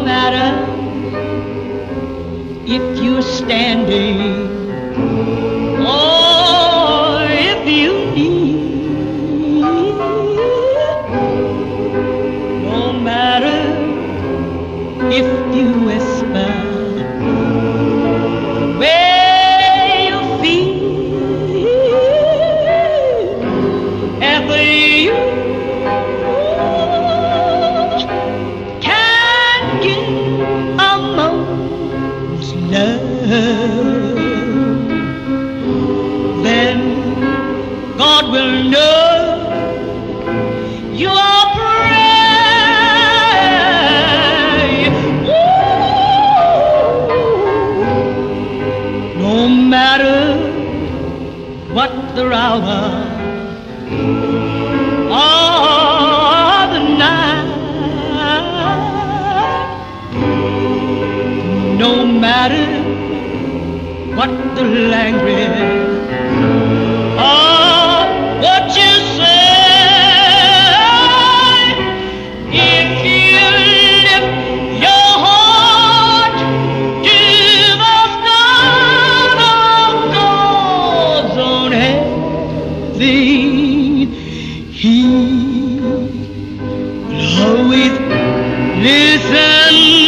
matter if you're standing or if you kneel, no matter if you whisper the way you feel, ever you can get a moment's love, then God will know you are brave. No matter what the hour or the night, no matter what the language or what you say, if you lift your heart to the start of God's own heaven, He will always listen.